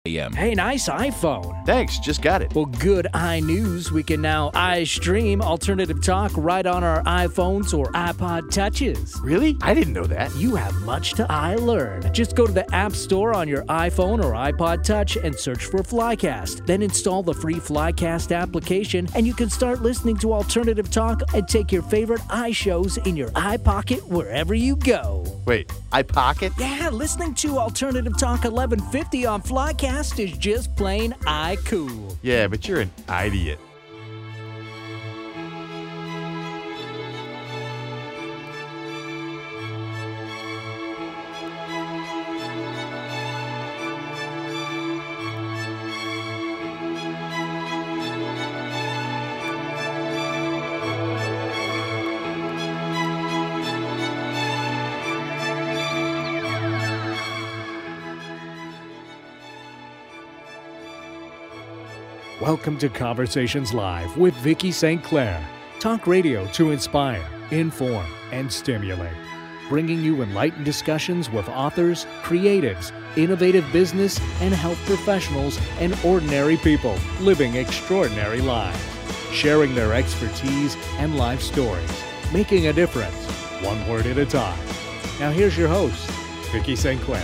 a.m. Hey, nice iPhone. Thanks, just got it. Well, good iNews. We can now iStream alternative talk right on our iPhones or iPod Touches. Really? I didn't know that. You have much to iLearn. Just go to the App Store on your iPhone or iPod Touch and search for Flycast. Then install the free Flycast application, and you can start listening to alternative talk and take your favorite iShows in your iPocket wherever you go. Wait, iPocket? Yeah, listening to Alternative Talk 1150 on Flycast is just plain iCool. Yeah, but you're an idiot. Welcome to Conversations Live with Vicki St. Clair. Talk radio to inspire, inform, and stimulate. Bringing you enlightened discussions with authors, creatives, innovative business and health professionals, and ordinary people living extraordinary lives. Sharing their expertise and life stories. Making a difference, one word at a time. Now here's your host, Vicki St. Clair.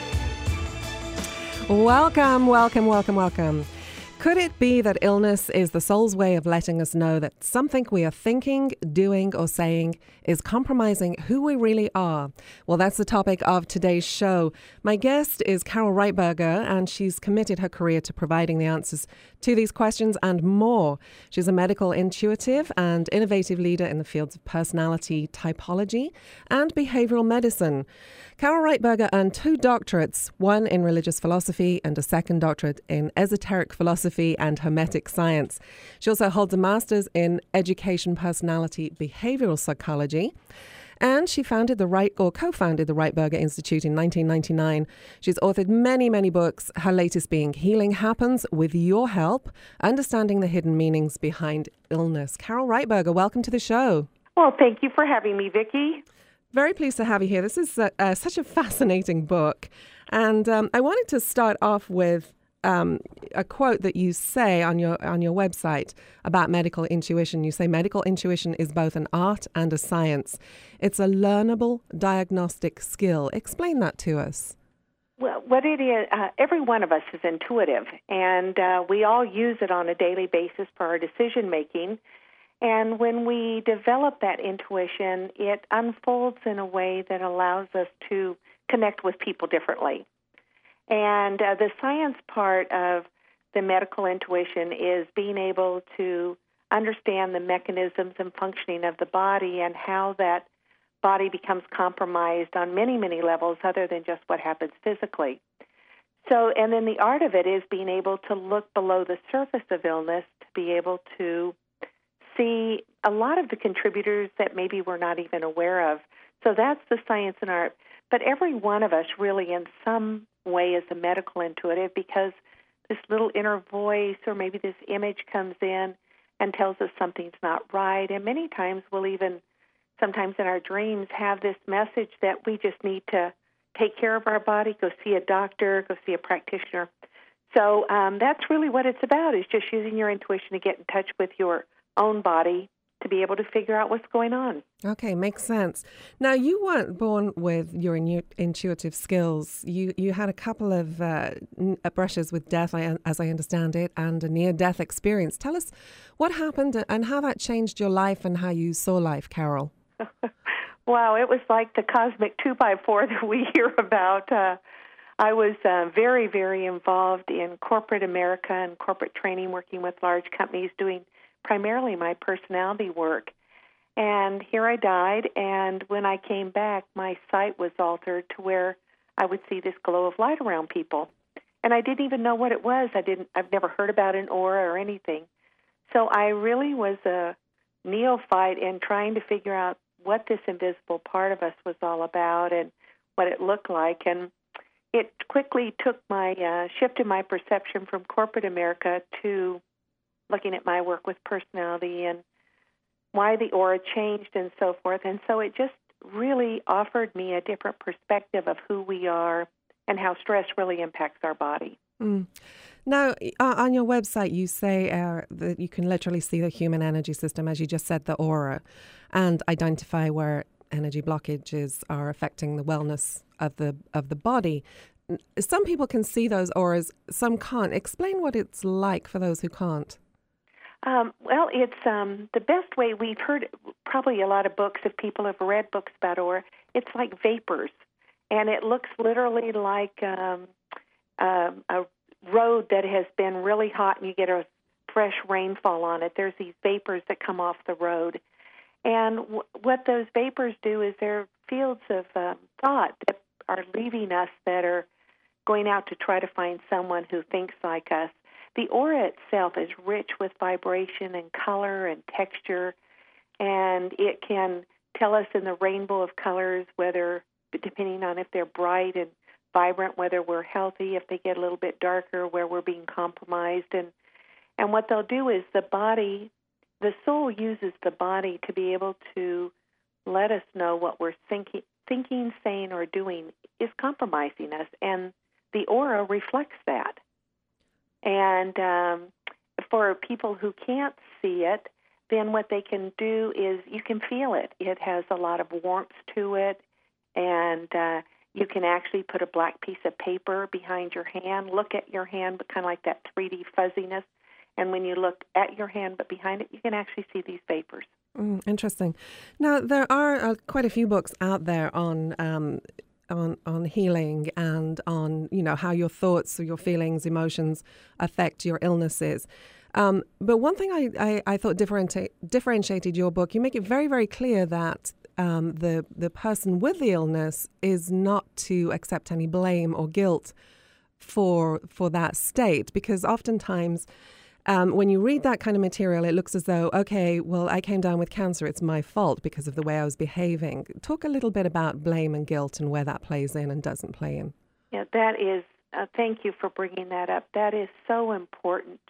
Welcome, welcome, welcome, welcome. Could it be that illness is the soul's way of letting us know that something we are thinking, doing, or saying is compromising who we really are? Well, that's the topic of today's show. My guest is Carol Reitberger, and she's committed her career to providing the answers to these questions and more. She's a medical intuitive and innovative leader in the fields of personality typology and behavioral medicine. Carol Reitberger earned 2 doctorates, one in religious philosophy and a second doctorate in esoteric philosophy and hermetic science. She also holds a master's in education, personality, behavioral psychology. And she co-founded the Reitberger Institute in 1999. She's authored many, many books, her latest being Healing Happens With Your Help, Understanding the Hidden Meanings Behind Illness. Carol Reitberger, welcome to the show. Well, thank you for having me, Vicki. Very pleased to have you here. This is such a fascinating book. And I wanted to start off with a quote that you say on your website about medical intuition. You say medical intuition is both an art and a science. It's a learnable diagnostic skill. Explain that to us. Well, what it is, every one of us is intuitive, and we all use it on a daily basis for our decision making. And when we develop that intuition, it unfolds in a way that allows us to connect with people differently. And the science part of the medical intuition is being able to understand the mechanisms and functioning of the body and how that body becomes compromised on many, many levels other than just what happens physically. So, and then the art of it is being able to look below the surface of illness to be able to see a lot of the contributors that maybe we're not even aware of. So that's the science and art. But every one of us really in some way is a medical intuitive, because this little inner voice or maybe this image comes in and tells us something's not right. And many times we'll even, sometimes in our dreams, have this message that we just need to take care of our body, go see a doctor, go see a practitioner. So that's really what it's about, is just using your intuition to get in touch with your own body to be able to figure out what's going on. Okay, makes sense. Now, you weren't born with your intuitive skills. You had a couple of brushes with death, as I understand it, and a near-death experience. Tell us what happened and how that changed your life and how you saw life, Carol. Wow, it was like the cosmic 2x4 that we hear about. I was very, very involved in corporate America and corporate training, working with large companies, doing primarily my personality work. And here I died, and when I came back, my sight was altered to where I would see this glow of light around people. And I didn't even know what it was. I've never heard about an aura or anything. So I really was a neophyte in trying to figure out what this invisible part of us was all about and what it looked like. And it quickly took shifted my perception from corporate America to looking at my work with personality and why the aura changed and so forth. And so it just really offered me a different perspective of who we are and how stress really impacts our body. Now, on your website, you say that you can literally see the human energy system, as you just said, the aura, and identify where energy blockages are affecting the wellness of the body. Some people can see those auras, some can't. Explain what it's like for those who can't. Well, it's the best way. We've heard probably a lot of books, if people have read books about aura, it's like vapors. And it looks literally like a road that has been really hot and you get a fresh rainfall on it. There's these vapors that come off the road. And what those vapors do is they're fields of thought that are leaving us, that are going out to try to find someone who thinks like us. The aura itself is rich with vibration and color and texture, and it can tell us in the rainbow of colors whether, depending on if they're bright and vibrant, whether we're healthy, if they get a little bit darker, where we're being compromised. And what they'll do is the soul uses the body to be able to let us know what we're thinking, saying, or doing is compromising us. And the aura reflects that. And for people who can't see it, then what they can do is you can feel it. It has a lot of warmth to it, and you can actually put a black piece of paper behind your hand, look at your hand, but kind of like that 3D fuzziness. And when you look at your hand but behind it, you can actually see these vapors. Interesting. Now, there are quite a few books out there on healing and on, how your thoughts or your feelings, emotions affect your illnesses. But one thing I thought differentiated your book, you make it very, very clear that the person with the illness is not to accept any blame or guilt for that state, because oftentimes when you read that kind of material, it looks as though, okay, well, I came down with cancer. It's my fault because of the way I was behaving. Talk a little bit about blame and guilt and where that plays in and doesn't play in. Yeah, that is, thank you for bringing that up. That is so important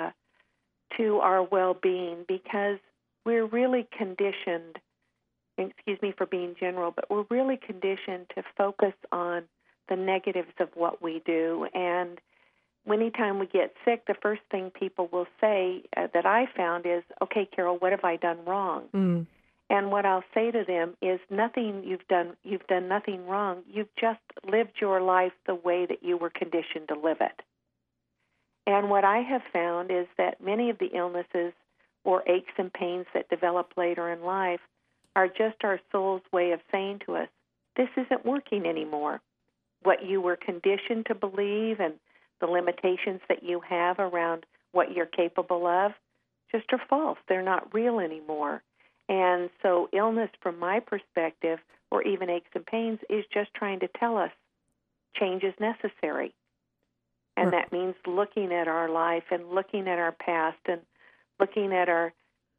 to our well-being, because we're really conditioned, excuse me for being general, but we're really conditioned to focus on the negatives of what we do. And anytime we get sick, the first thing people will say that I found is, okay, Carol, what have I done wrong? And what I'll say to them is, nothing you've done nothing wrong. You've just lived your life the way that you were conditioned to live it. And what I have found is that many of the illnesses or aches and pains that develop later in life are just our soul's way of saying to us, this isn't working anymore. What you were conditioned to believe and the limitations that you have around what you're capable of just are false. They're not real anymore. And so illness, from my perspective, or even aches and pains, is just trying to tell us change is necessary. And that means looking at our life and looking at our past and looking at our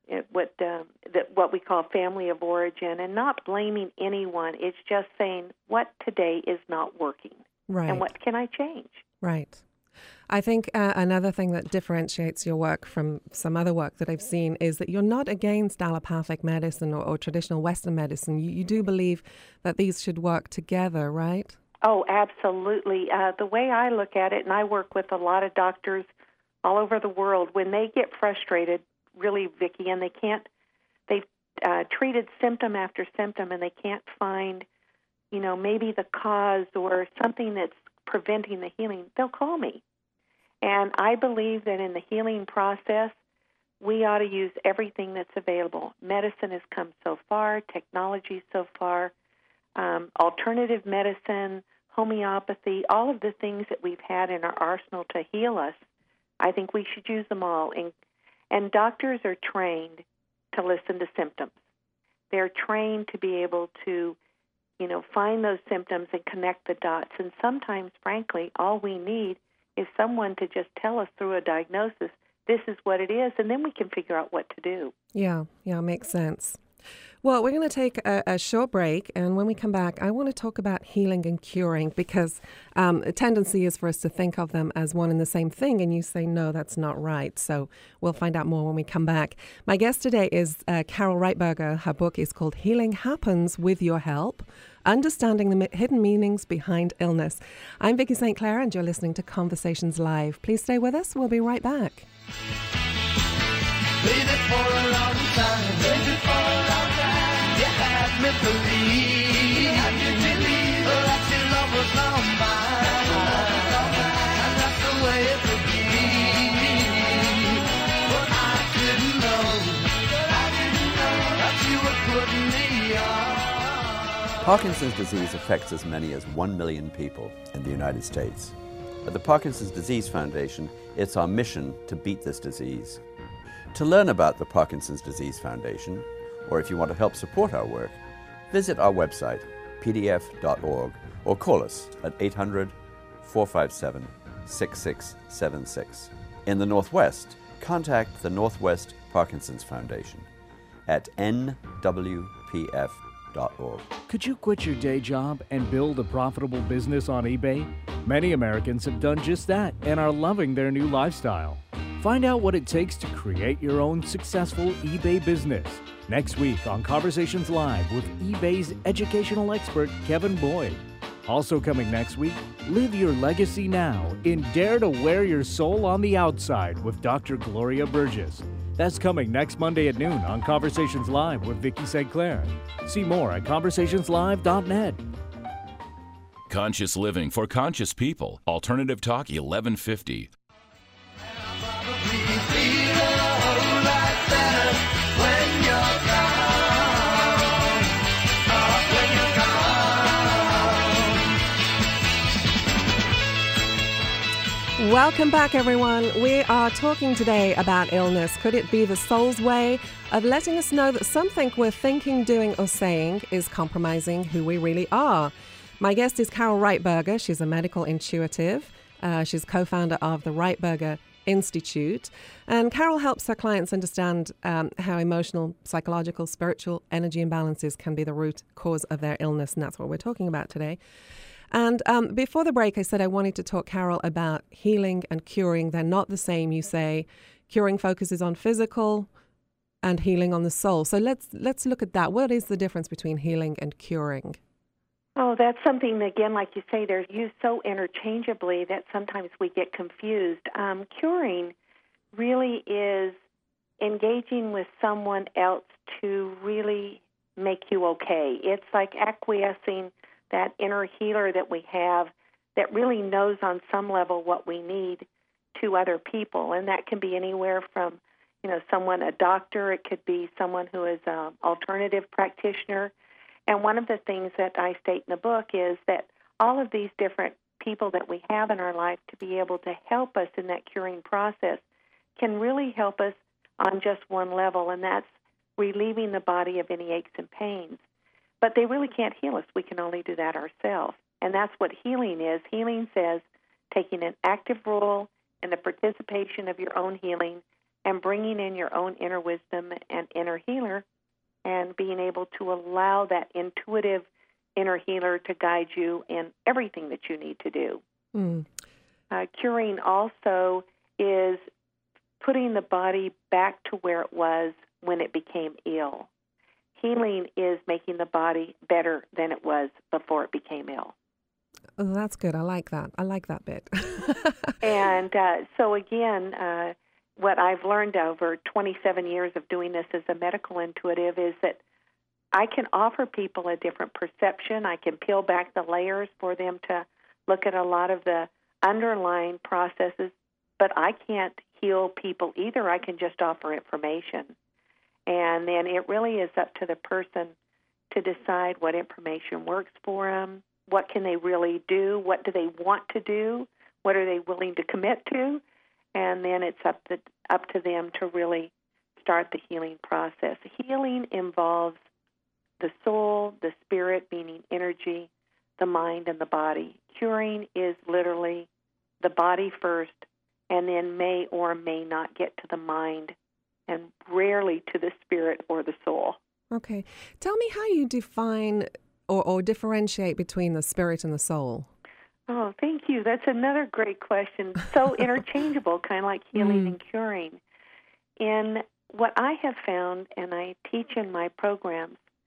what we call family of origin, and not blaming anyone. It's just saying what today is not working, right, and what can I change? Right. I think another thing that differentiates your work from some other work that I've seen is that you're not against allopathic medicine or traditional Western medicine. You do believe that these should work together, right? Oh, absolutely. The way I look at it, and I work with a lot of doctors all over the world, when they get frustrated, really, Vicki, and they've treated symptom after symptom, and they can't find, maybe the cause or something that's preventing the healing, they'll call me. And I believe that in the healing process, we ought to use everything that's available. Medicine has come so far, technology so far, alternative medicine, homeopathy, all of the things that we've had in our arsenal to heal us. I think we should use them all. And doctors are trained to listen to symptoms. They're trained to be able to, find those symptoms and connect the dots. And sometimes, frankly, all we need is someone to just tell us through a diagnosis, this is what it is, and then we can figure out what to do. Yeah, makes sense. Well, we're going to take a short break, and when we come back, I want to talk about healing and curing, because a tendency is for us to think of them as one and the same thing, and you say, no, that's not right. So we'll find out more when we come back. My guest today is Carol Reitberger. Her book is called Healing Happens With Your Help. understanding the hidden meanings behind illness. I'm Vicki St. Clair, and you're listening to Conversations Live. Please stay with us. We'll be right back. Waited for a long time, waited for a long time. You had me believe, that your love was all mine, and that's the way it would be. But I didn't know that you were putting me on. Parkinson's disease affects as many as 1 million people in the United States. At the Parkinson's Disease Foundation, it's our mission to beat this disease. To learn about the Parkinson's Disease Foundation, or if you want to help support our work, visit our website, pdf.org, or call us at 800-457-6676. In the Northwest, contact the Northwest Parkinson's Foundation at nwpf.org. Could you quit your day job and build a profitable business on eBay? Many Americans have done just that and are loving their new lifestyle. Find out what it takes to create your own successful eBay business next week on Conversations Live with eBay's educational expert, Kevin Boyd. Also coming next week, live your legacy now in Dare to Wear Your Soul on the Outside with Dr. Gloria Burgess. That's coming next Monday at noon on Conversations Live with Vicki St. Clair. See more at conversationslive.net. Conscious living for conscious people. Alternative Talk 1150. Welcome back, everyone. We are talking today about illness. Could it be the soul's way of letting us know that something we're thinking, doing, or saying is compromising who we really are? My guest is Carol Reitberger. She's a medical intuitive. She's co-founder of the Reitberger Institute. And Carol helps her clients understand how emotional, psychological, spiritual energy imbalances can be the root cause of their illness. And that's what we're talking about today. And before the break, I said I wanted to talk, Carol, about healing and curing. They're not the same, you say. Curing focuses on physical and healing on the soul. So let's look at that. What is the difference between healing and curing? Oh, that's something, again, like you say, they're used so interchangeably that sometimes we get confused. Curing really is engaging with someone else to really make you okay. It's like acquiescing that inner healer that we have that really knows on some level what we need to other people. And that can be anywhere from, someone, a doctor. It could be someone who is an alternative practitioner. And one of the things that I state in the book is that all of these different people that we have in our life to be able to help us in that curing process can really help us on just one level, and that's relieving the body of any aches and pains. But they really can't heal us. We can only do that ourselves. And that's what healing is. Healing says taking an active role in the participation of your own healing and bringing in your own inner wisdom and inner healer and being able to allow that intuitive inner healer to guide you in everything that you need to do. Curing also is putting the body back to where it was when it became ill. Healing is making the body better than it was before it became ill. Oh, that's good. I like that. I like that bit. And so again, what I've learned over 27 years of doing this as a medical intuitive is that I can offer people a different perception. I can peel back the layers for them to look at a lot of the underlying processes, but I can't heal people either. I can just offer information. And then it really is up to the person to decide what information works for them, what can they really do, what do they want to do, what are they willing to commit to, and then it's up to them to really start the healing process. Healing involves the soul, the spirit, meaning energy, the mind, and the body. Curing is literally the body first, and then may or may not get to the mind, and rarely to the spirit or the soul. Okay. Tell me how you define or differentiate between the spirit and the soul. Oh, thank you. That's another great question. So interchangeable, kind of like healing and curing. In what I have found, and I teach in my programs,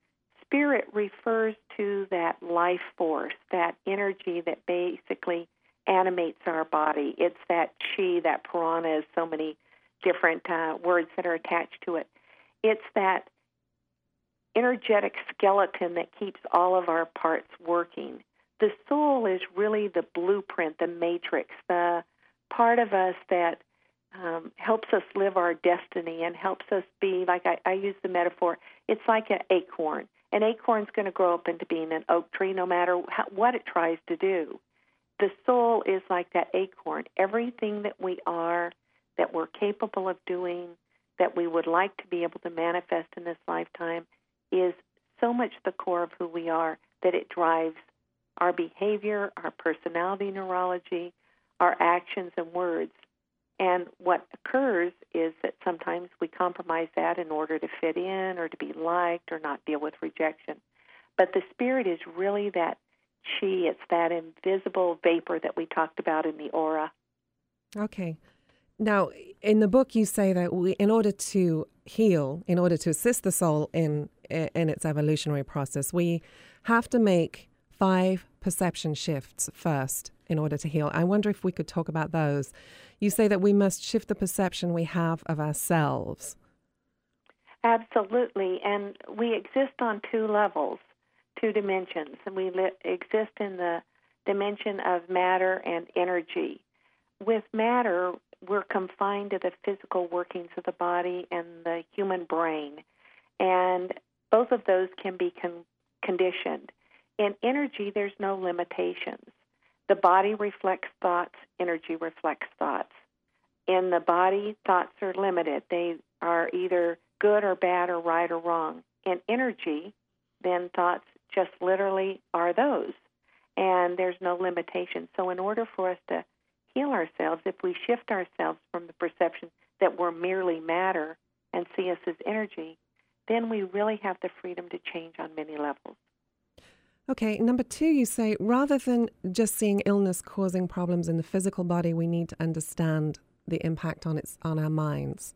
spirit refers to that life force, that energy that basically animates our body. It's that chi, that prana, is so many different words that are attached to it. It's that energetic skeleton that keeps all of our parts working. The soul is really the blueprint, the matrix, the part of us that helps us live our destiny and helps us be, like I use the metaphor, it's like an acorn. An acorn's going to grow up into being an oak tree no matter what it tries to do. The soul is like that acorn. Everything that we are, that we're capable of doing, that we would like to be able to manifest in this lifetime is so much the core of who we are that it drives our behavior, our personality neurology, our actions and words. And what occurs is that sometimes we compromise that in order to fit in or to be liked or not deal with rejection. But the spirit is really that chi. It's that invisible vapor that we talked about in the aura. Okay. Now, in the book, you say that in order to heal, in order to assist the soul in its evolutionary process, we have to make 5 perception shifts first in order to heal. I wonder if we could talk about those. You say that we must shift the perception we have of ourselves. Absolutely. And we exist on 2 levels, 2 dimensions. And we exist in the dimension of matter and energy. With matter, we're confined to the physical workings of the body and the human brain. And both of those can be conditioned. In energy, there's no limitations. The body reflects thoughts, energy reflects thoughts. In the body, thoughts are limited. They are either good or bad or right or wrong. In energy, then thoughts just literally are those, and there's no limitation. So in order for us to heal ourselves, if we shift ourselves from the perception that we're merely matter and see us as energy, then we really have the freedom to change on many levels. Okay, number 2, you say, rather than just seeing illness causing problems in the physical body, we need to understand the impact on our minds.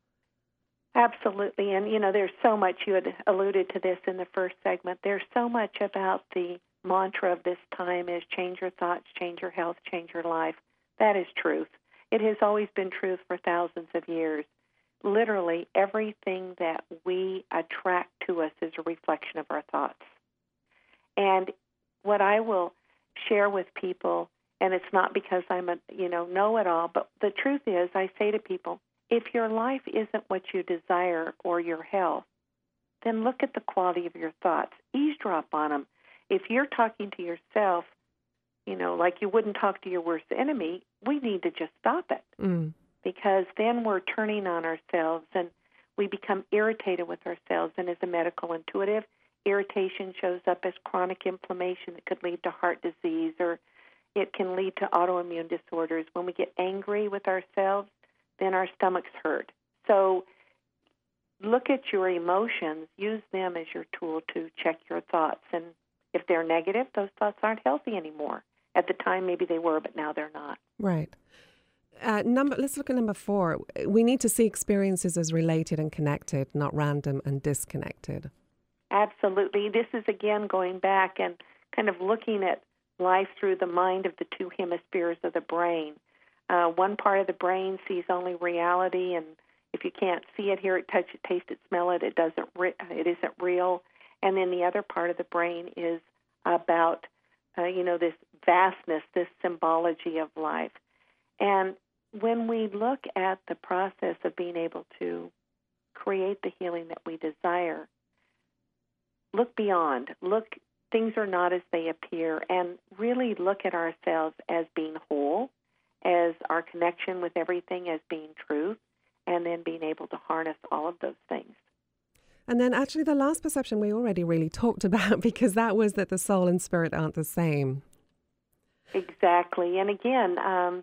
Absolutely. And, there's so much, you had alluded to this in the first segment, there's so much about the mantra of this time is change your thoughts, change your health, change your life. That is truth. It has always been truth for thousands of years. Literally, everything that we attract to us is a reflection of our thoughts. And what I will share with people, and it's not because I'm a know-it-all, but the truth is, I say to people, if your life isn't what you desire or your health, then look at the quality of your thoughts. Eavesdrop on them. If you're talking to yourself, like you wouldn't talk to your worst enemy, we need to just stop it. Because then we're turning on ourselves and we become irritated with ourselves. And as a medical intuitive, irritation shows up as chronic inflammation that could lead to heart disease, or it can lead to autoimmune disorders. When we get angry with ourselves, then our stomachs hurt. So look at your emotions, use them as your tool to check your thoughts. And if they're negative, those thoughts aren't healthy anymore. At the time, maybe they were, but now they're not. Right. Let's look at number 4. We need to see experiences as related and connected, not random and disconnected. Absolutely. This is, again, going back and kind of looking at life through the mind of the 2 hemispheres of the brain. One part of the brain sees only reality, and if you can't see it, hear it, touch it, taste it, smell it, it isn't real. And then the other part of the brain is about, this vastness, this symbology of life. And when we look at the process of being able to create the healing that we desire, look beyond. Things are not as they appear, and really look at ourselves as being whole, as our connection with everything as being truth, and then being able to harness all of those things. And then actually the last perception we already really talked about, because that was that the soul and spirit aren't the same. Exactly. And again,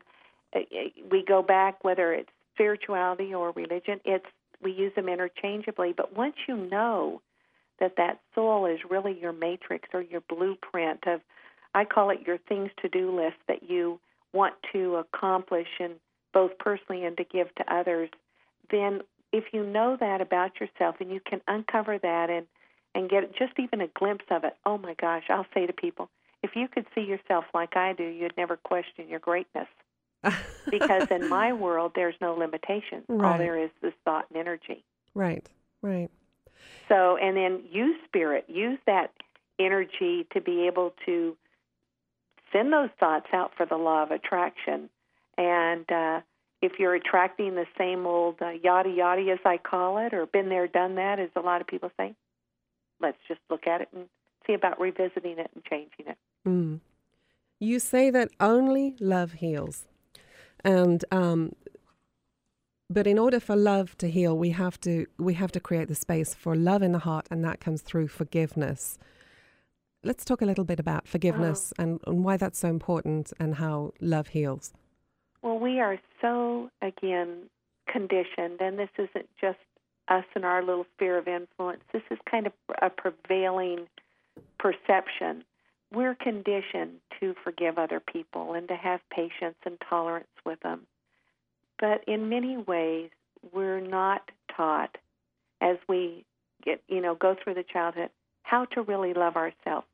we go back, whether it's spirituality or religion, we use them interchangeably. But once you know that soul is really your matrix or your blueprint of, I call it your things to-do list that you want to accomplish, and both personally and to give to others, then if you know that about yourself and you can uncover that and and get just even a glimpse of it, oh my gosh, I'll say to people, if you could see yourself like I do, you'd never question your greatness. Because in my world, there's no limitation. Right. All there is thought and energy. Right, right. So, and then use spirit, use that energy to be able to send those thoughts out for the law of attraction. And if you're attracting the same old yada yada, as I call it, or been there, done that, as a lot of people say, let's just look at it and see about revisiting it and changing it. Mm. You say that only love heals. And but in order for love to heal, we have to create the space for love in the heart, and that comes through forgiveness. Let's talk a little bit about forgiveness and why that's so important and how love heals. Well, we are so, again, conditioned, and this isn't just us and our little sphere of influence. This is kind of a prevailing perception. We're conditioned to forgive other people and to have patience and tolerance with them. But in many ways, we're not taught as we go through the childhood how to really love ourselves.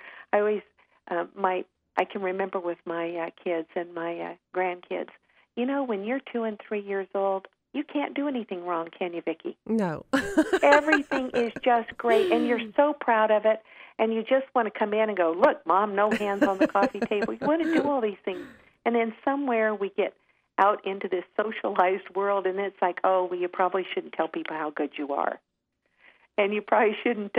I can remember with my kids and my grandkids, when you're 2 and 3 years old, you can't do anything wrong, can you, Vicki? No. Everything is just great, and you're so proud of it, and you just want to come in and go, look, Mom, no hands on the coffee table. You want to do all these things. And then somewhere we get out into this socialized world, and it's like, oh, well, you probably shouldn't tell people how good you are. And you probably shouldn't,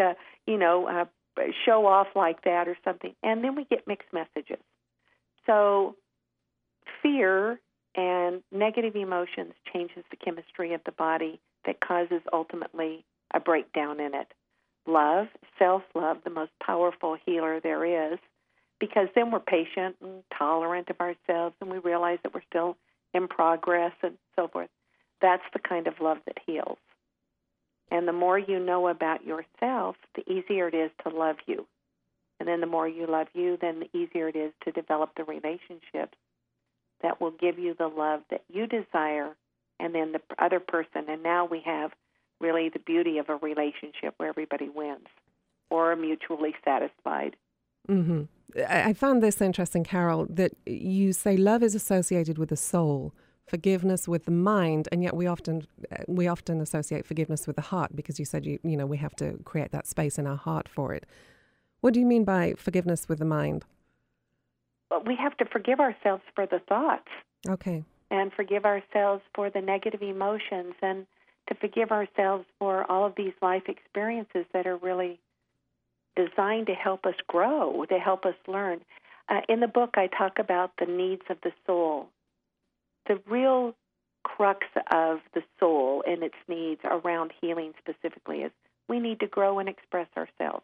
show off like that or something. And then we get mixed messages. So fear and negative emotions changes the chemistry of the body that causes ultimately a breakdown in it. Love, self-love, the most powerful healer there is, because then we're patient and tolerant of ourselves, and we realize that we're still in progress and so forth. That's the kind of love that heals. And the more you know about yourself, the easier it is to love you. And then the more you love you, then the easier it is to develop the relationships that will give you the love that you desire, and then the other person. And now we have really the beauty of a relationship where everybody wins or are mutually satisfied. Mm-hmm. I found this interesting, Carol, that you say love is associated with the soul, forgiveness with the mind, and yet we often associate forgiveness with the heart, because you said we have to create that space in our heart for it. What do you mean by forgiveness with the mind? Well, we have to forgive ourselves for the thoughts. Okay. And forgive ourselves for the negative emotions, and to forgive ourselves for all of these life experiences that are really designed to help us grow, to help us learn. In the book, I talk about the needs of the soul. The real crux of the soul and its needs around healing specifically is we need to grow and express ourselves.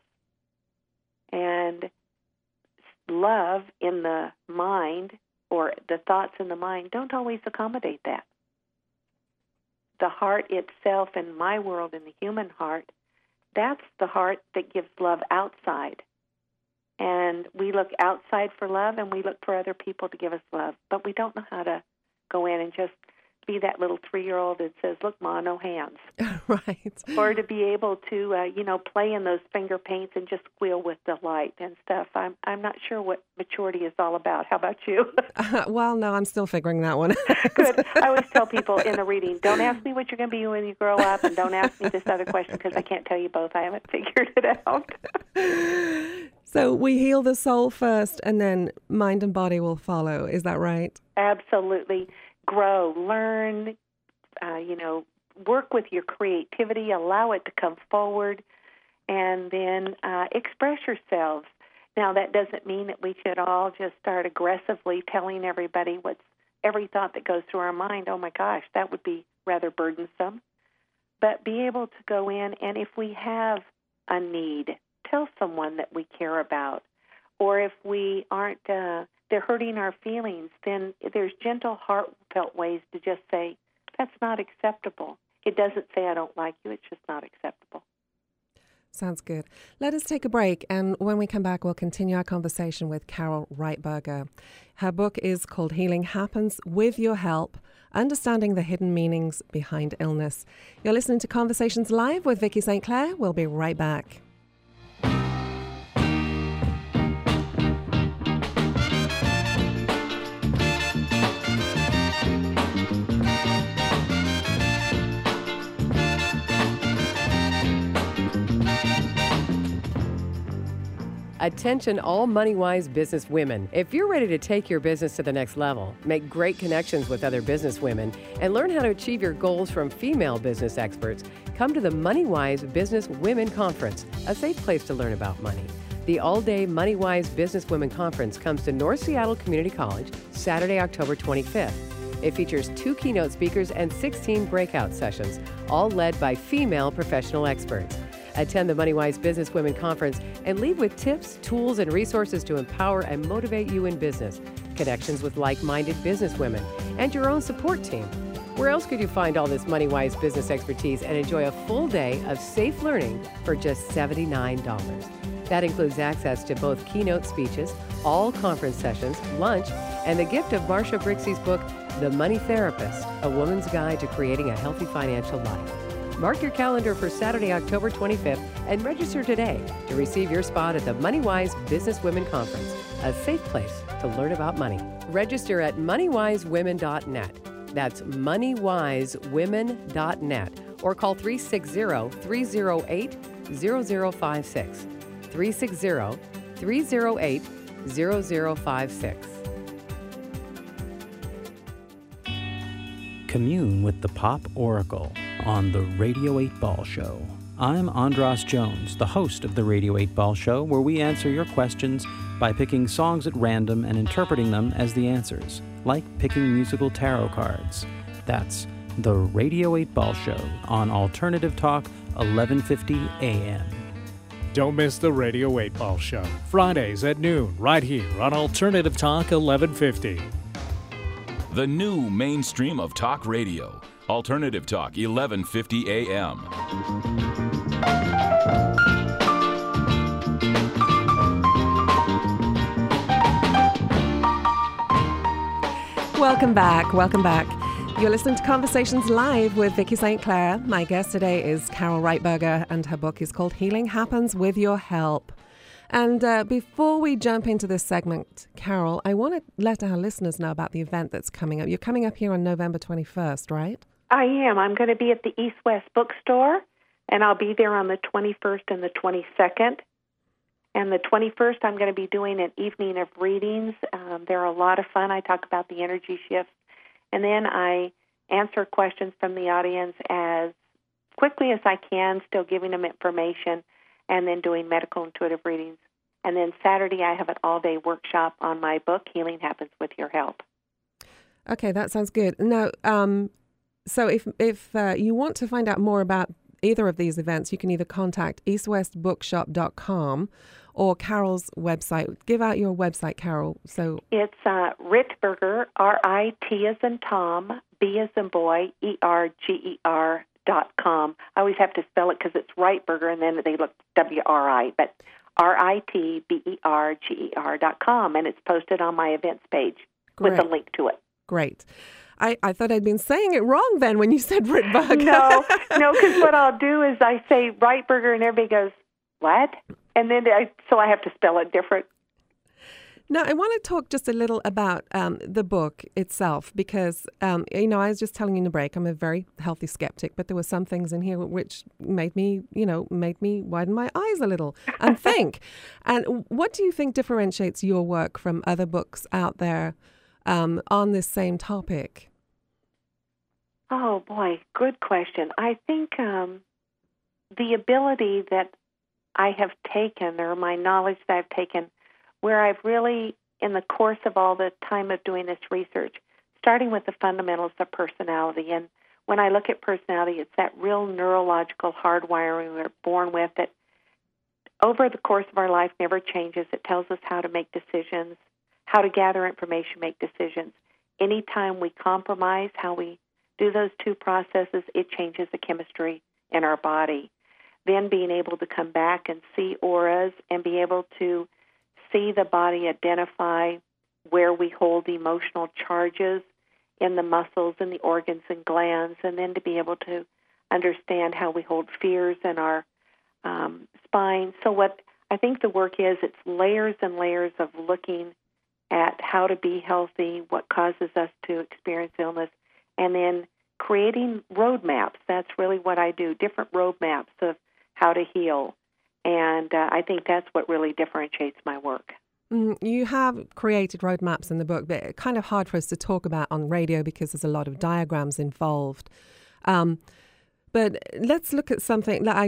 And love in the mind, or the thoughts in the mind, don't always accommodate that. The heart itself, in my world, in the human heart, that's the heart that gives love outside. And we look outside for love, and we look for other people to give us love. But we don't know how to go in and just be that little 3-year-old that says, look, Ma, no hands. Right. Or to be able to, play in those finger paints and just squeal with delight and stuff. I'm not sure what maturity is all about. How about you? Well, no, I'm still figuring that one out. Good. I always tell people in the reading, don't ask me what you're going to be when you grow up, and don't ask me this other question, because I can't tell you both. I haven't figured it out. So we heal the soul first, and then mind and body will follow. Is that right? Absolutely. Grow, learn, work with your creativity, allow it to come forward, and then express yourselves. Now, that doesn't mean that we should all just start aggressively telling everybody every thought that goes through our mind. Oh, my gosh, that would be rather burdensome. But be able to go in, and if we have a need, tell someone that we care about. Or if we aren't, they're hurting our feelings, then there's gentle, heartfelt ways to just say, that's not acceptable. It doesn't say I don't like you, it's just not acceptable. Sounds good. Let us take a break, and when we come back, we'll continue our conversation with Carol Reitberger. Her book is called Healing Happens With Your Help, Understanding the Hidden Meanings Behind Illness. You're listening to Conversations Live with Vicki St. Clair. We'll be right back. Attention all money-wise business women. If you're ready to take your business to the next level, make great connections with other business women, and learn how to achieve your goals from female business experts, come to the MoneyWise Business Women Conference, a safe place to learn about money. The all-day MoneyWise Business Women Conference comes to North Seattle Community College Saturday, October 25th. It features 2 keynote speakers and 16 breakout sessions, all led by female professional experts. Attend the MoneyWise Business Women Conference and leave with tips, tools, and resources to empower and motivate you in business, connections with like-minded business women, and your own support team. Where else could you find all this MoneyWise business expertise and enjoy a full day of safe learning for just $79? That includes access to both keynote speeches, all conference sessions, lunch, and the gift of Marsha Brixey's book, The Money Therapist, A Woman's Guide to Creating a Healthy Financial Life. Mark your calendar for Saturday, October 25th, and register today to receive your spot at the MoneyWise Business Women Conference, a safe place to learn about money. Register at moneywisewomen.net. That's moneywisewomen.net, or call 360-308-0056. 360-308-0056. Commune with the Pop Oracle on the Radio 8 Ball Show. I'm Andras Jones, the host of the Radio 8 Ball Show, where we answer your questions by picking songs at random and interpreting them as the answers, like picking musical tarot cards. That's the Radio 8 Ball Show on Alternative Talk, 1150 AM. Don't miss the Radio 8 Ball Show, Fridays at noon, right here on Alternative Talk 1150. The new mainstream of talk radio. Alternative Talk, 1150 AM. Welcome back. Welcome back. You're listening to Conversations Live with Vicki St. Clair. My guest today is Carol Reitberger, and her book is called Healing Happens With Your Help. And before we jump into this segment, Carol, I want to let our listeners know about the event that's coming up. You're coming up here on November 21st, right? I am. I'm going to be at the East West Bookstore, and I'll be there on the 21st and the 22nd. And the 21st, I'm going to be doing an evening of readings. They're a lot of fun. I talk about the energy shifts. And then I answer questions from the audience as quickly as I can, still giving them information, and then doing medical intuitive readings. And then Saturday, I have an all-day workshop on my book, Healing Happens With Your Help. Okay, that sounds good. Now, so if you want to find out more about either of these events, you can either contact eastwestbookshop.com or Carol's website. Give out your website, Carol. So it's Reitberger, R-I-T as in Tom, B as in boy, E-R-G-E-R.com. I always have to spell it because it's Reitberger and then they look W-R-I, but RITBERGER.com, and it's posted on my events page with a link to it. Great. I thought I'd been saying it wrong then when you said Reitberger. No, because what I'll do is I say Reitberger and everybody goes, what? And then so I have to spell it different. Now, I want to talk just a little about the book itself because, I was just telling you in the break, I'm a very healthy skeptic, but there were some things in here which made me widen my eyes a little and think. And what do you think differentiates your work from other books out there on this same topic? Oh, boy, good question. I think the ability that I have taken, or my knowledge that I've taken, where I've really, in the course of all the time of doing this research, starting with the fundamentals of personality. And when I look at personality, it's that real neurological hardwiring we're born with that over the course of our life never changes. It tells us how to make decisions, how to gather information, make decisions. Anytime we compromise how we do those two processes, it changes the chemistry in our body. Then being able to come back and see auras and be able to see the body identify where we hold emotional charges in the muscles and the organs and glands, and then to be able to understand how we hold fears in our spine. So what I think the work is, it's layers and layers of looking at how to be healthy, what causes us to experience illness, and then creating roadmaps. That's really what I do, different roadmaps of how to heal. And I think that's what really differentiates my work. You have created roadmaps in the book, but it's kind of hard for us to talk about on radio because there's a lot of diagrams involved. But let's look at something that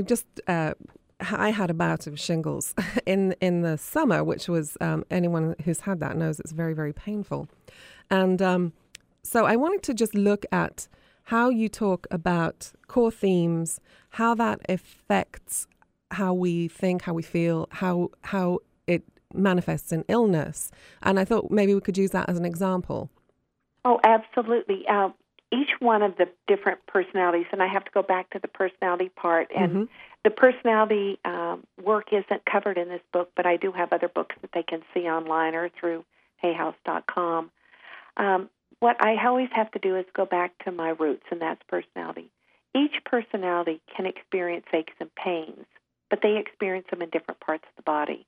I had a bout of shingles in the summer, which was anyone who's had that knows it's very, very painful. And so I wanted to just look at how you talk about core themes, how that affects how we think, how we feel, how it manifests in illness. And I thought maybe we could use that as an example. Oh, absolutely. Each one of the different personalities, and I have to go back to the personality part, and the personality work isn't covered in this book, but I do have other books that they can see online or through hayhouse.com. What I always have to do is go back to my roots, and that's personality. Each personality can experience aches and pains, but they experience them in different parts of the body.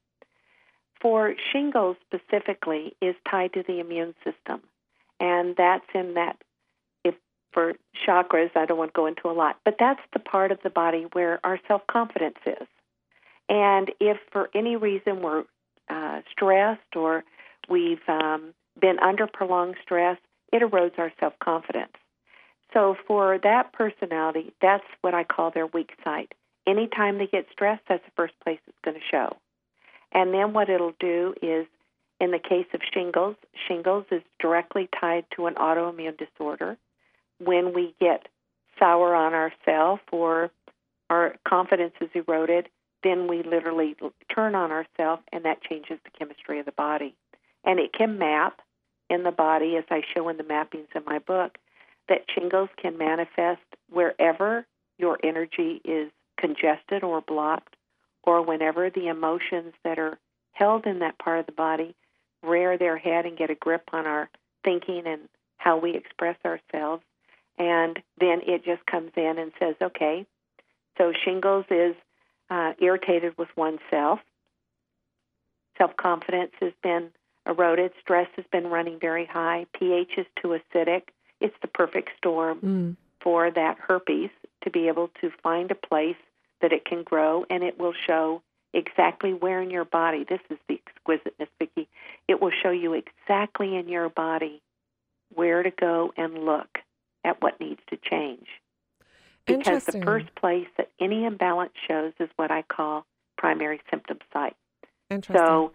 For shingles specifically is tied to the immune system, and that's in that, if for chakras, I don't want to go into a lot, but that's the part of the body where our self-confidence is. And if for any reason we're stressed or we've been under prolonged stress, it erodes our self-confidence. So for that personality, that's what I call their weak site. Anytime they get stressed, that's the first place it's going to show. And then what it'll do is, in the case of shingles is directly tied to an autoimmune disorder. When we get sour on ourselves or our confidence is eroded, then we literally turn on ourselves, and that changes the chemistry of the body. And it can map in the body, as I show in the mappings in my book, that shingles can manifest wherever your energy is congested or blocked, or whenever the emotions that are held in that part of the body rear their head and get a grip on our thinking and how we express ourselves. And then it just comes in and says, okay, so shingles is irritated with oneself. Self-confidence has been eroded. Stress has been running very high. pH is too acidic. It's the perfect storm for that herpes to be able to find a place that it can grow, and it will show exactly where in your body. This is the exquisiteness, Vicki. It will show you exactly in your body where to go and look at what needs to change. Because the first place that any imbalance shows is what I call primary symptom site. Interesting. So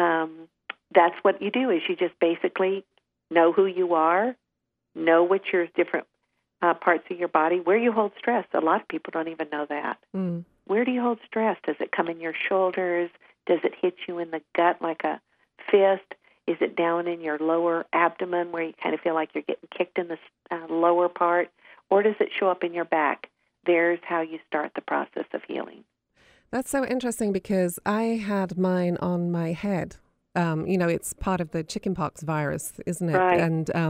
that's what you do, is you just basically know who you are, know what your different parts of your body, where you hold stress. A lot of people don't even know that. Where do you hold stress? Does it come in your shoulders? Does it hit you in the gut like a fist? Is it down in your lower abdomen where you kind of feel like you're getting kicked in the lower part? Or does it show up in your back? There's how you start the process of healing. That's so interesting because I had mine on my head. It's part of the chickenpox virus, isn't it? Right.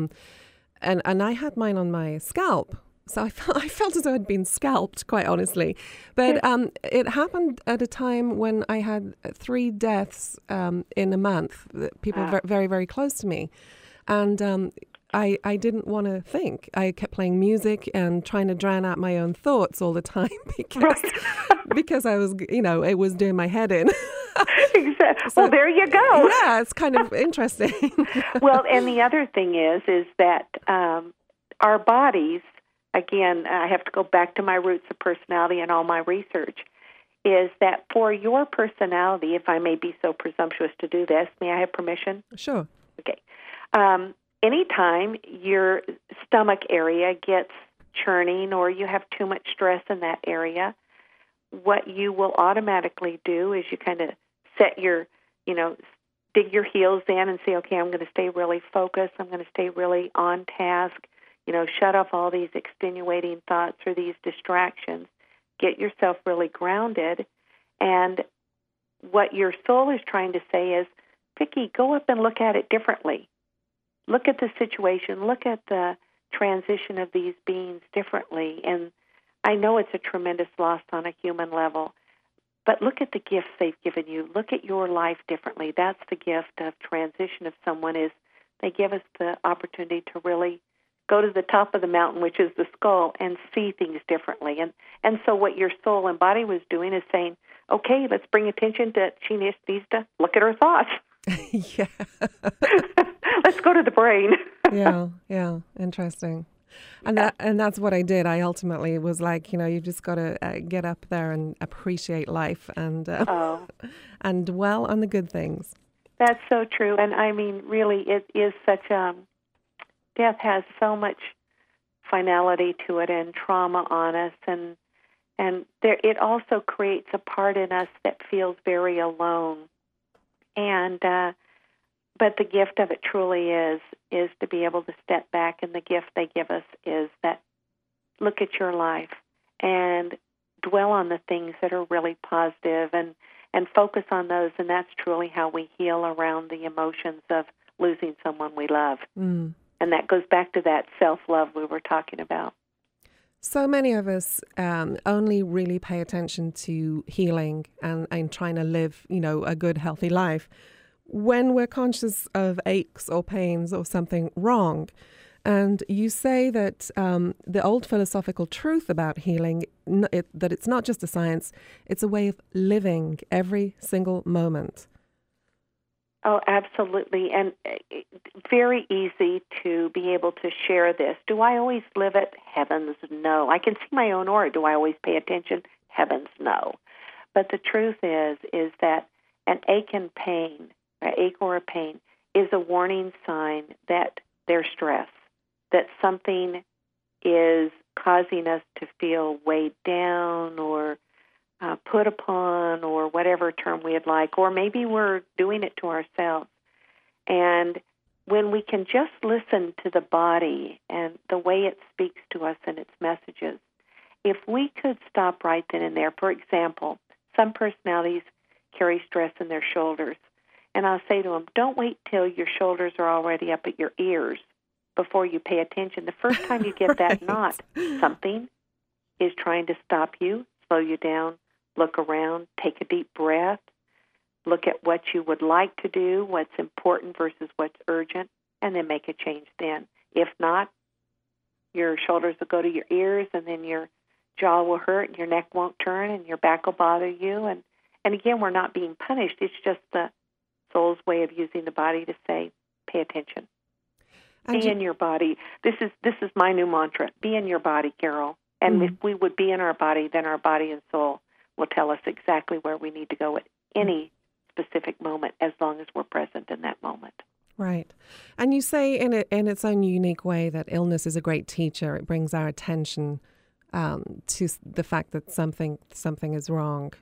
And I had mine on my scalp. So I felt as though I'd been scalped, quite honestly. But it happened at a time when I had 3 deaths in a month, people very, very close to me. And I didn't want to think. I kept playing music and trying to drown out my own thoughts all the time because I was, it was doing my head in. Exactly. So, well, there you go. Yeah, it's kind of interesting. Well, and the other thing is that our bodies, again, I have to go back to my roots of personality and all my research, is that for your personality, if I may be so presumptuous to do this, may I have permission? Sure. Okay. Anytime your stomach area gets churning or you have too much stress in that area, what you will automatically do is you kind of set your, dig your heels in and say, okay, I'm going to stay really focused. I'm going to stay really on task. Shut off all these extenuating thoughts or these distractions. Get yourself really grounded. And what your soul is trying to say is, Vicki, go up and look at it differently. Look at the situation. Look at the transition of these beings differently. And I know it's a tremendous loss on a human level, but look at the gifts they've given you. Look at your life differently. That's the gift of transition of someone, is they give us the opportunity to really go to the top of the mountain, which is the skull, and see things differently. And so what your soul and body was doing is saying, okay, let's bring attention to she needs to look at her thoughts. Yeah. Let's go to the brain. Yeah, interesting. And that's what I did. I ultimately was like, you've just got to get up there and appreciate life and and dwell on the good things. That's so true. And I mean, really, it is such death has so much finality to it and trauma on us, and it also creates a part in us that feels very alone. And but the gift of it truly is to be able to step back, and the gift they give us is that look at your life and dwell on the things that are really positive and focus on those, and that's truly how we heal around the emotions of losing someone we love. And that goes back to that self-love we were talking about. So many of us only really pay attention to healing and trying to live, a good, healthy life when we're conscious of aches or pains or something wrong. And you say that the old philosophical truth about healing, that it's not just a science, it's a way of living every single moment. Oh, absolutely. And very easy to be able to share this. Do I always live it? Heavens, no. I can see my own aura. Do I always pay attention? Heavens, no. But the truth is that an ache and pain, an ache or a pain, is a warning sign that there's stress, that something is causing us to feel weighed down or put upon, or whatever term we'd like, or maybe we're doing it to ourselves. And when we can just listen to the body and the way it speaks to us and its messages, if we could stop right then and there, for example, some personalities carry stress in their shoulders, and I'll say to them, don't wait till your shoulders are already up at your ears before you pay attention. The first time you get that knot, something is trying to stop you, slow you down. Look around, take a deep breath, look at what you would like to do, what's important versus what's urgent, and then make a change then. If not, your shoulders will go to your ears, and then your jaw will hurt, and your neck won't turn, and your back will bother you. And again, we're not being punished. It's just the soul's way of using the body to say, pay attention. Be in your body. This is my new mantra. Be in your body, Carol. And if we would be in our body, then our body and soul will tell us exactly where we need to go at any specific moment, as long as we're present in that moment. Right. And you say in its own unique way that illness is a great teacher. It brings our attention to the fact that something is wrong.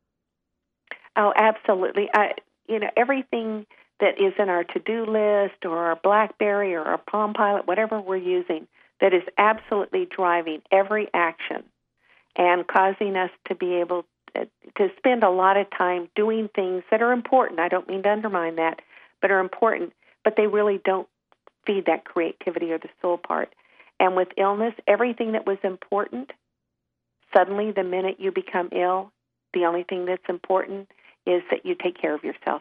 Oh, absolutely. Everything that is in our to-do list or our BlackBerry or our Palm Pilot, whatever we're using, that is absolutely driving every action and causing us to be able to spend a lot of time doing things that are important. I don't mean to undermine that, but are important, but they really don't feed that creativity or the soul part. And with illness, everything that was important, suddenly the minute you become ill, the only thing that's important is that you take care of yourself.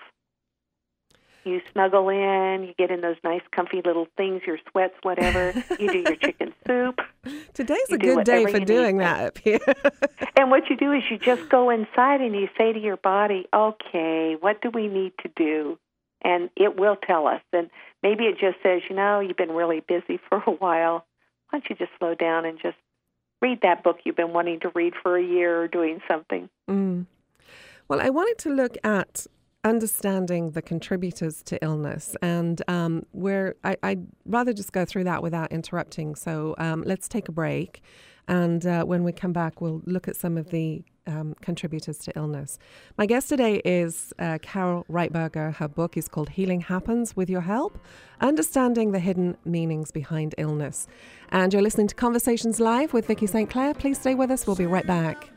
You snuggle in, you get in those nice comfy little things, your sweats, whatever. You do your chicken soup. Today's a good day for doing that up here. And what you do is you just go inside and you say to your body, okay, what do we need to do? And it will tell us. And maybe it just says, you've been really busy for a while. Why don't you just slow down and just read that book you've been wanting to read for a year or doing something? Well, I wanted to look at understanding the contributors to illness, and I'd rather just go through that without interrupting. So let's take a break, and when we come back, we'll look at some of the contributors to illness. My guest today is Carol Reitberger. Her book is called Healing Happens With Your Help, Understanding the Hidden Meanings Behind Illness. And you're listening to Conversations Live with Vicki St. Clair. Please stay with us. We'll be right back.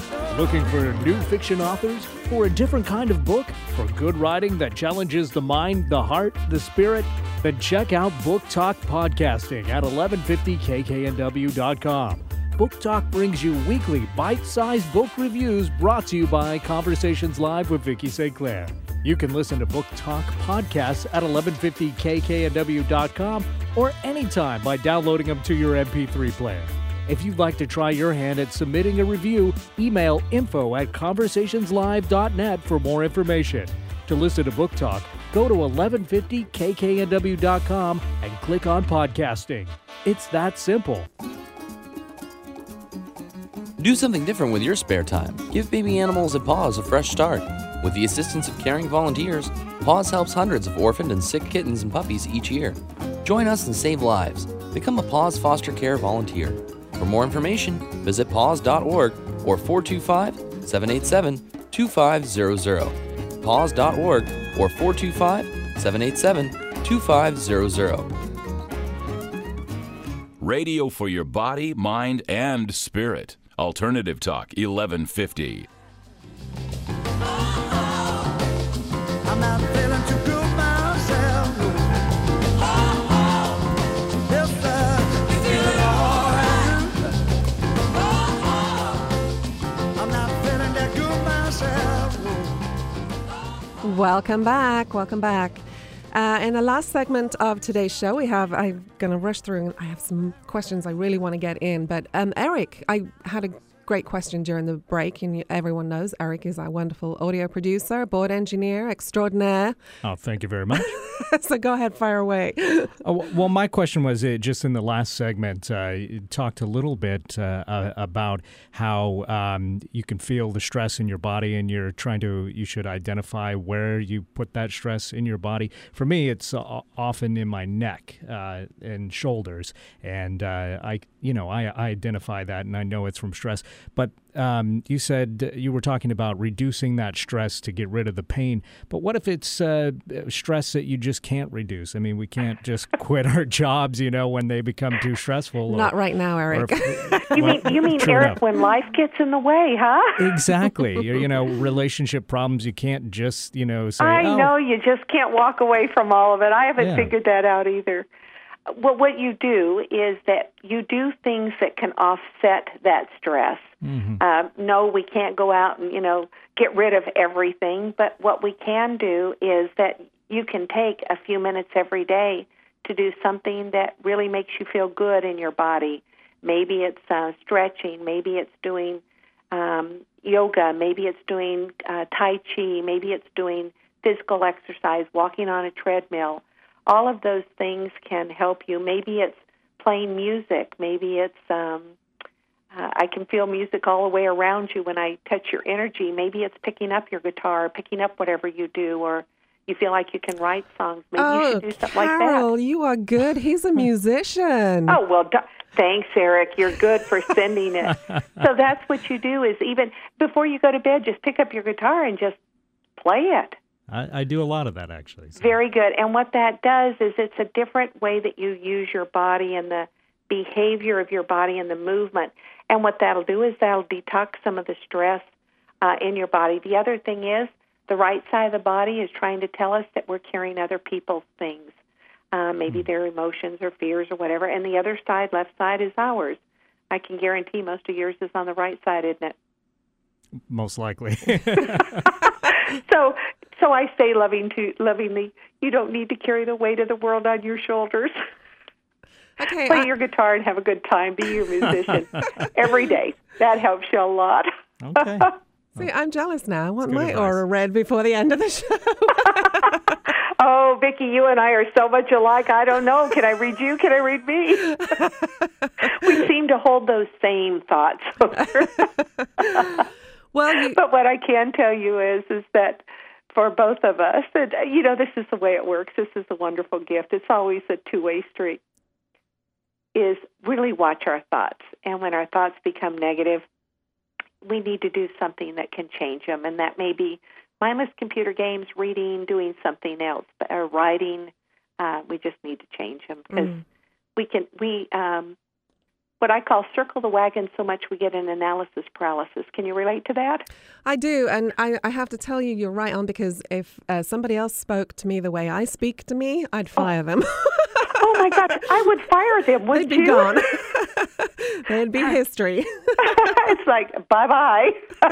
Looking for new fiction authors? For a different kind of book? For good writing that challenges the mind, the heart, the spirit? Then check out Book Talk Podcasting at 1150kknw.com. Book Talk brings you weekly bite-sized book reviews brought to you by Conversations Live with Vicki St. Clair. You can listen to Book Talk podcasts at 1150kknw.com or anytime by downloading them to your MP3 player. If you'd like to try your hand at submitting a review, email info@conversationslive.net for more information. To listen to Book Talk, go to 1150kknw.com and click on podcasting. It's that simple. Do something different with your spare time. Give baby animals at Paws a fresh start. With the assistance of caring volunteers, Paws helps hundreds of orphaned and sick kittens and puppies each year. Join us and save lives. Become a Paws foster care volunteer. For more information, visit paws.org or 425-787-2500. paws.org or 425-787-2500. Radio for your body, mind, and spirit. Alternative Talk 1150. I'm not feeling too good myself. Yes, sir. Feeling alright. I'm not feeling that good myself. Welcome back. Welcome back. In the last segment of today's show, I'm going to rush through and I have some questions I really want to get in. But Eric, I had a great question during the break, and everyone knows Eric is our wonderful audio producer, board engineer extraordinaire. Oh, thank you very much. So go ahead, fire away. Well, my question was just in the last segment, you talked a little bit about how you can feel the stress in your body, and you should identify where you put that stress in your body. For me, it's often in my neck and shoulders, and I identify that, and I know it's from stress. But you said you were talking about reducing that stress to get rid of the pain. But what if it's stress that you just can't reduce? I mean, we can't just quit our jobs, when they become too stressful. Not right now, Eric. You mean Eric, when life gets in the way, huh? Exactly. Relationship problems, you can't just, say, I know, you just can't walk away from all of it. I haven't figured that out either. Well, what you do is that you do things that can offset that stress. Mm-hmm. No, we can't go out and, get rid of everything, but what we can do is that you can take a few minutes every day to do something that really makes you feel good in your body. Maybe it's stretching, maybe it's doing yoga, maybe it's doing Tai Chi, maybe it's doing physical exercise, walking on a treadmill. All of those things can help you. Maybe it's playing music. Maybe it's, I can feel music all the way around you when I touch your energy. Maybe it's picking up your guitar, picking up whatever you do, or you feel like you can write songs. Maybe you should do something like that. Carol, you are good. He's a musician. Oh, well, thanks, Eric. You're good for sending it. So that's what you do is even before you go to bed, just pick up your guitar and just play it. I do a lot of that, actually. So. Very good. And what that does is it's a different way that you use your body and the behavior of your body and the movement. And what that'll do is that'll detox some of the stress in your body. The other thing is the right side of the body is trying to tell us that we're carrying other people's things, maybe their emotions or fears or whatever. And the other side, left side, is ours. I can guarantee most of yours is on the right side, isn't it? Most likely. So I say lovingly, you don't need to carry the weight of the world on your shoulders. Okay, Play your guitar and have a good time. Be your musician every day. That helps you a lot. Okay. See, I'm jealous now. I want my aura read before the end of the show. Oh, Vicki, you and I are so much alike. I don't know. Can I read you? Can I read me? We seem to hold those same thoughts. But what I can tell you is that for both of us, and, this is the way it works. This is a wonderful gift. It's always a two-way street, is really watch our thoughts. And when our thoughts become negative, we need to do something that can change them. And that may be mindless computer games, reading, doing something else, or writing. We just need to change them because what I call circle the wagon so much we get an analysis paralysis. Can you relate to that? I do, and I have to tell you, you're right on, because if somebody else spoke to me the way I speak to me, I'd fire them. Oh my gosh, I would fire them, wouldn't They'd be you? gone. They'd be history. It's like, bye-bye.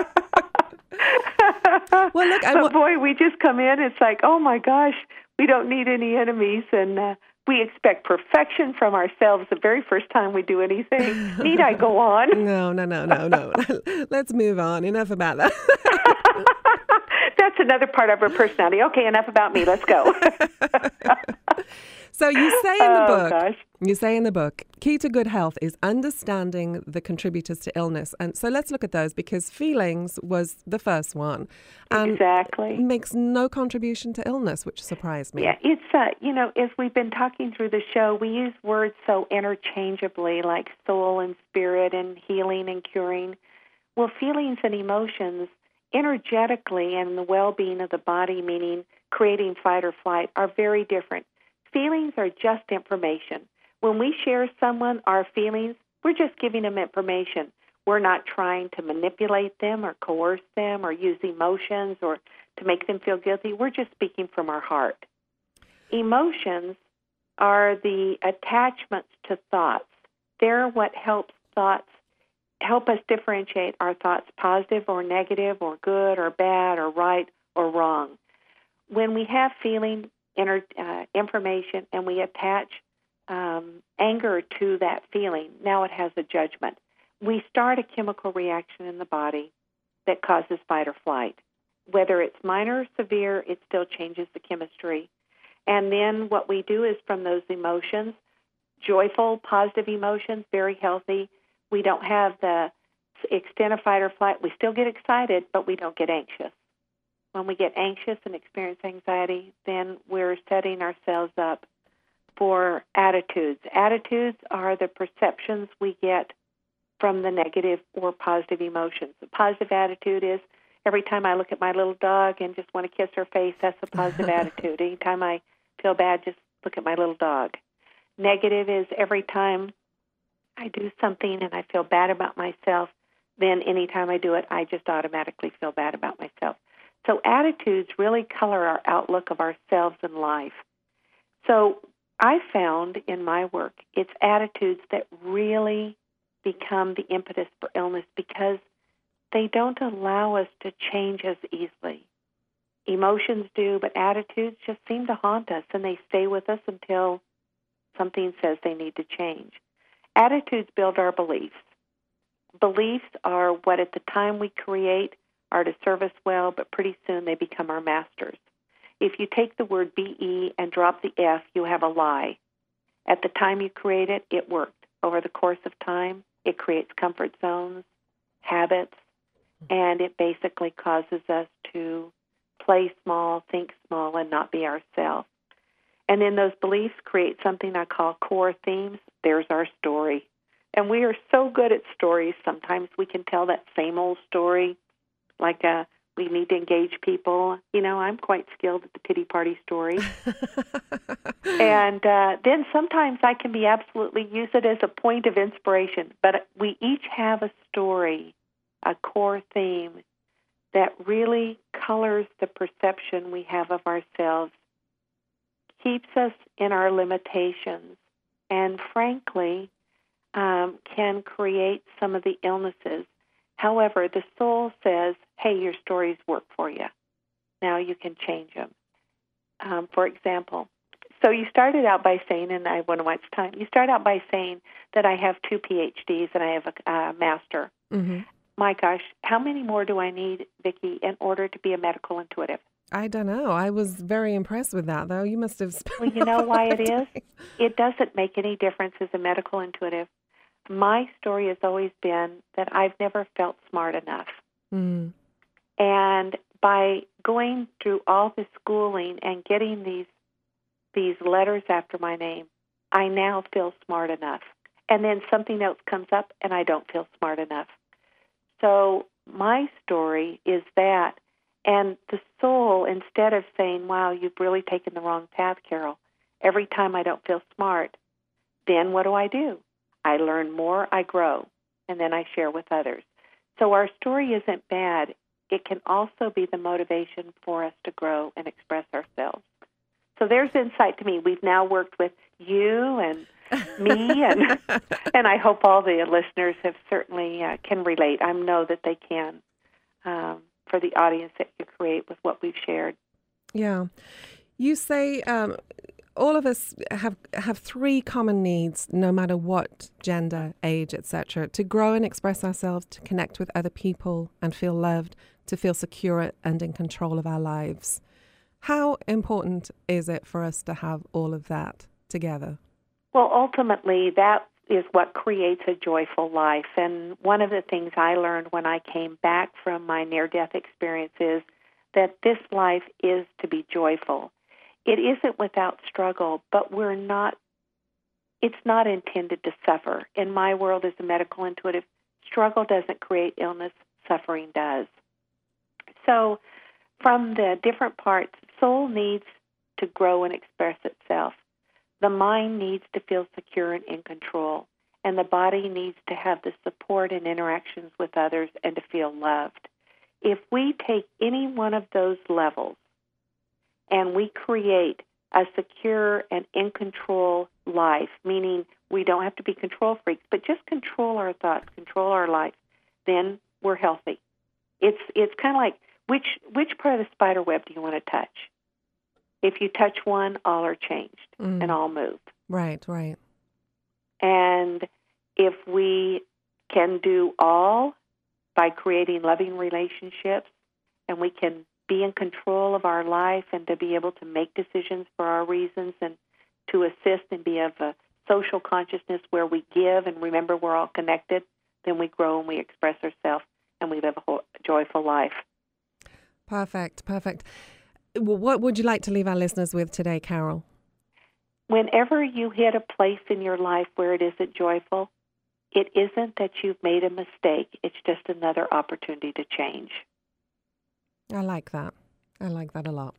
Well, look, but boy, we just come in, it's like, oh my gosh, we don't need any enemies, and we expect perfection from ourselves the very first time we do anything. Need I go on? No. Let's move on. Enough about that. That's another part of our personality. Okay, enough about me. Let's go. So you say in the book, gosh. you say in the book, key to good health is understanding the contributors to illness. And so let's look at those, because feelings was the first one. And exactly. makes no contribution to illness, which surprised me. Yeah, it's, as we've been talking through the show, we use words so interchangeably, like soul and spirit and healing and curing. Well, feelings and emotions energetically and the well-being of the body, meaning creating fight or flight, are very different. Feelings are just information. When we share someone our feelings, we're just giving them information. We're not trying to manipulate them or coerce them or use emotions or to make them feel guilty. We're just speaking from our heart. Emotions are the attachments to thoughts. They're what help us differentiate our thoughts, positive or negative or good or bad or right or wrong. When we have feeling, information, and we attach anger to that feeling, now it has a judgment. We start a chemical reaction in the body that causes fight or flight. Whether it's minor or severe, it still changes the chemistry. And then what we do is from those emotions, joyful, positive emotions, very healthy, we don't have the extent of fight or flight. We still get excited, but we don't get anxious. When we get anxious and experience anxiety, then we're setting ourselves up for attitudes. Attitudes are the perceptions we get from the negative or positive emotions. A positive attitude is every time I look at my little dog and just want to kiss her face, that's a positive attitude. Anytime I feel bad, just look at my little dog. Negative is every time I do something and I feel bad about myself, then anytime I do it, I just automatically feel bad about myself. So attitudes really color our outlook of ourselves and life. So I found in my work, it's attitudes that really become the impetus for illness because they don't allow us to change as easily. Emotions do, but attitudes just seem to haunt us, and they stay with us until something says they need to change. Attitudes build our beliefs. Beliefs are what at the time we create are to serve us well, but pretty soon they become our masters. If you take the word BE and drop the F, you have a lie. At the time you create it, it worked. Over the course of time, it creates comfort zones, habits, and it basically causes us to play small, think small, and not be ourselves. And then those beliefs create something I call core themes. There's our story. And we are so good at stories. Sometimes we can tell that same old story, like we need to engage people. I'm quite skilled at the pity party story. And then sometimes I can be absolutely use it as a point of inspiration. But we each have a story, a core theme that really colors the perception we have of ourselves, keeps us in our limitations, and frankly, can create some of the illnesses. However, the soul says, hey, your stories work for you. Now you can change them. For example, so you started out by saying, and I want to watch time, you start out by saying that I have 2 PhDs and I have a master. Mm-hmm. My gosh, how many more do I need, Vicki, in order to be a medical intuitive? I don't know. I was very impressed with that, though. You must have spent Well, you know why it is? It doesn't make any difference as a medical intuitive. My story has always been that I've never felt smart enough. Mm. And by going through all this schooling and getting these letters after my name, I now feel smart enough. And then something else comes up and I don't feel smart enough. So my story is that. And the soul, instead of saying, wow, you've really taken the wrong path, Carol, every time I don't feel smart, then what do? I learn more, I grow, and then I share with others. So our story isn't bad. It can also be the motivation for us to grow and express ourselves. So there's insight to me. We've now worked with you and me, and I hope all the listeners have certainly can relate. I know that they can for the audience that you create with what we've shared. Yeah. You say all of us have three common needs, no matter what gender, age, etc., to grow and express ourselves, to connect with other people and feel loved, to feel secure and in control of our lives. How important is it for us to have all of that together? Well, ultimately, that is what creates a joyful life. And one of the things I learned when I came back from my near-death experience is that this life is to be joyful. It isn't without struggle, but it's not intended to suffer. In my world as a medical intuitive, struggle doesn't create illness, suffering does. So from the different parts, soul needs to grow and express itself. The mind needs to feel secure and in control. And the body needs to have the support and interactions with others and to feel loved. If we take any one of those levels and we create a secure and in control life, meaning we don't have to be control freaks, but just control our thoughts, control our life, then we're healthy. It's kind of like, which part of the spider web do you want to touch? If you touch one, all are changed and all move. Right, right. And if we can do all by creating loving relationships, and we can be in control of our life and to be able to make decisions for our reasons and to assist and be of a social consciousness where we give and remember we're all connected, then we grow and we express ourselves and we live a joyful life. Perfect, perfect. Well, what would you like to leave our listeners with today, Carol? Whenever you hit a place in your life where it isn't joyful, it isn't that you've made a mistake. It's just another opportunity to change. I like that. I like that a lot.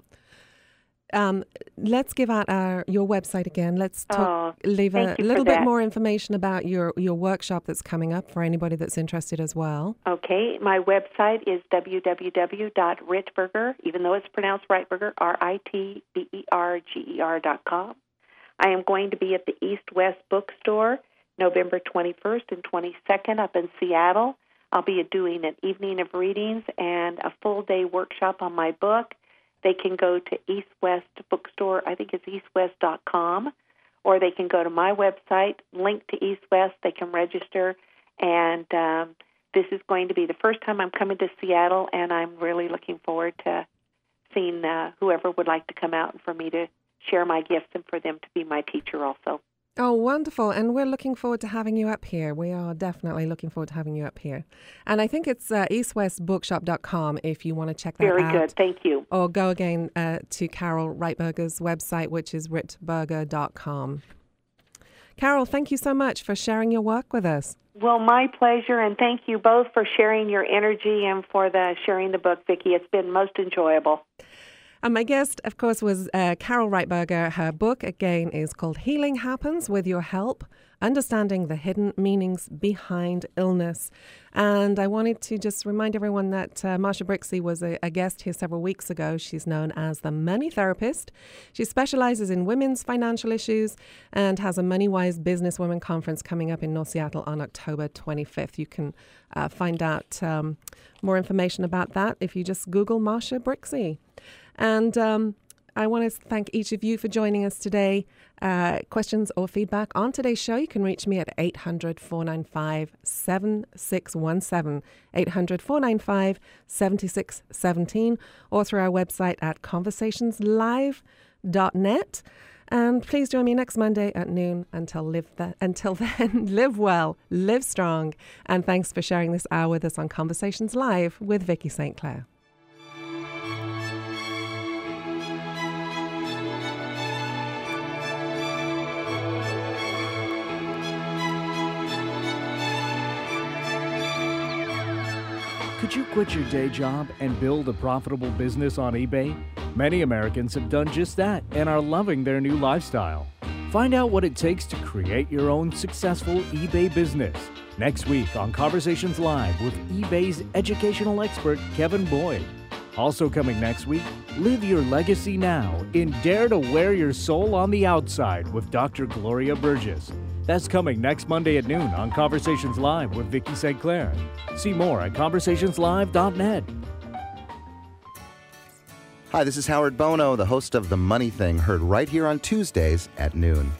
Let's give out your website again. Let's leave a little bit more information about your workshop that's coming up for anybody that's interested as well. Okay. My website is www.ritberger, even though it's pronounced Rightberger, RITBERGER.com. I am going to be at the East West Bookstore November 21st and 22nd up in Seattle. I'll be doing an evening of readings and a full-day workshop on my book. They can go to East West Bookstore, I think it's eastwest.com, or they can go to my website, link to East West. They can register, and this is going to be the first time I'm coming to Seattle, and I'm really looking forward to seeing whoever would like to come out and for me to share my gifts and for them to be my teacher also. Oh, wonderful. And we're looking forward to having you up here. We are definitely looking forward to having you up here. And I think it's eastwestbookshop.com if you want to check that out. Very good. Thank you. Or go again to Carol Rightberger's website, which is ritberger.com. Carol, thank you so much for sharing your work with us. Well, my pleasure, and thank you both for sharing your energy and for sharing the book, Vicki. It's been most enjoyable. And my guest, of course, was Carol Rightberger. Her book, again, is called Healing Happens With Your Help, Understanding the Hidden Meanings Behind Illness. And I wanted to just remind everyone that Marsha Brixey was a guest here several weeks ago. She's known as the Money Therapist. She specializes in women's financial issues and has a MoneyWise Businesswomen Conference coming up in North Seattle on October 25th. You can find out more information about that if you just Google Marsha Brixey. And I want to thank each of you for joining us today. Questions or feedback on today's show, you can reach me at 800-495-7617, 800-495-7617, or through our website at conversationslive.net. And please join me next Monday at noon. Until then, live well, live strong, and thanks for sharing this hour with us on Conversations Live with Vicki St. Clair. Could you quit your day job and build a profitable business on eBay? Many Americans have done just that and are loving their new lifestyle. Find out what it takes to create your own successful eBay business. Next week on Conversations Live with eBay's educational expert, Kevin Boyd. Also coming next week, live your legacy now in Dare to Wear Your Soul on the Outside with Dr. Gloria Burgess. That's coming next Monday at noon on Conversations Live with Vicki St. Clair. See more at conversationslive.net. Hi, this is Howard Bono, the host of The Money Thing, heard right here on Tuesdays at noon.